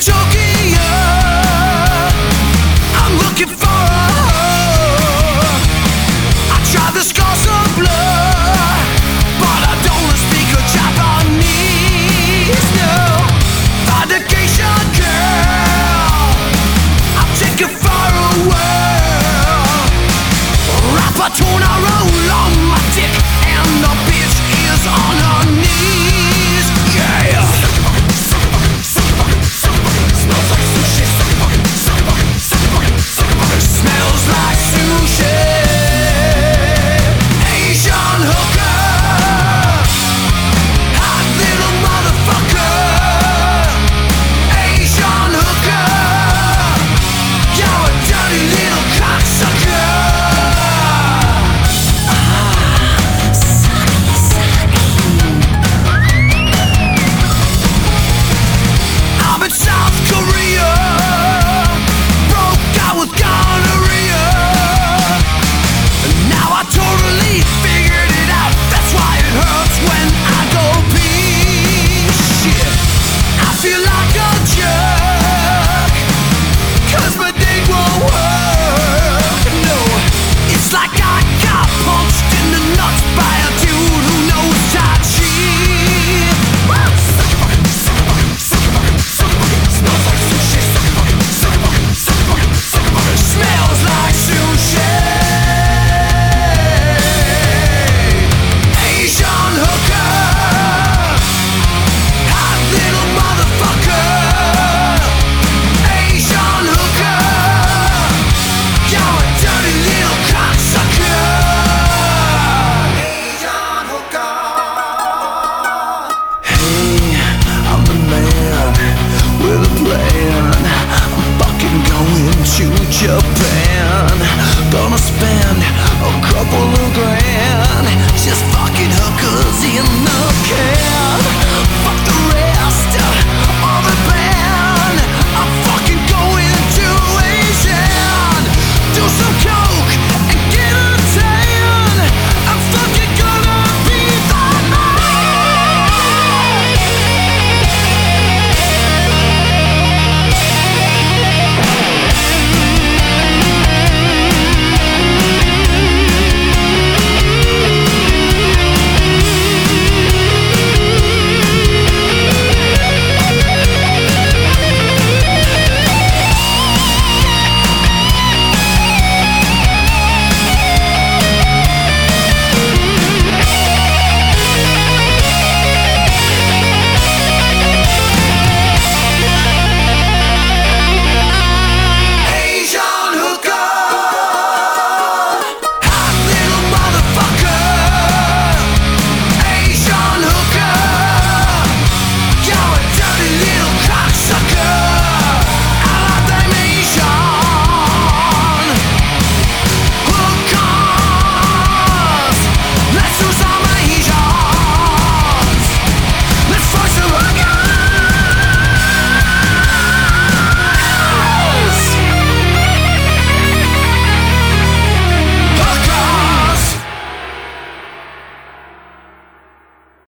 Tokyo. I'm looking for a home. I tried the scars of blood, but I don't speak a Japanese. No, vindication girl, I'll take you far away. Rapatona roll on my dick, and the bitch is on her knees. Yeah. Smells like sushi. Asian hooker, hot little motherfucker. Asian hooker, you're a dirty little cocksucker. I'm in South Korea, broke out with gonorrhea. Now I totally figured it out. That's why it hurts when I go pee. Shit, I feel like a jerk, 'cause my dick won't work. No, it's like I got punched in the nuts by a dude who knows Tai Chi. Smells like sushi. Asian hooker, hot little motherfucker. Asian hooker, you're a dirty little cocksucker. Asian hooker. Hey, I'm the man with a plan. I'm fucking going to Japan.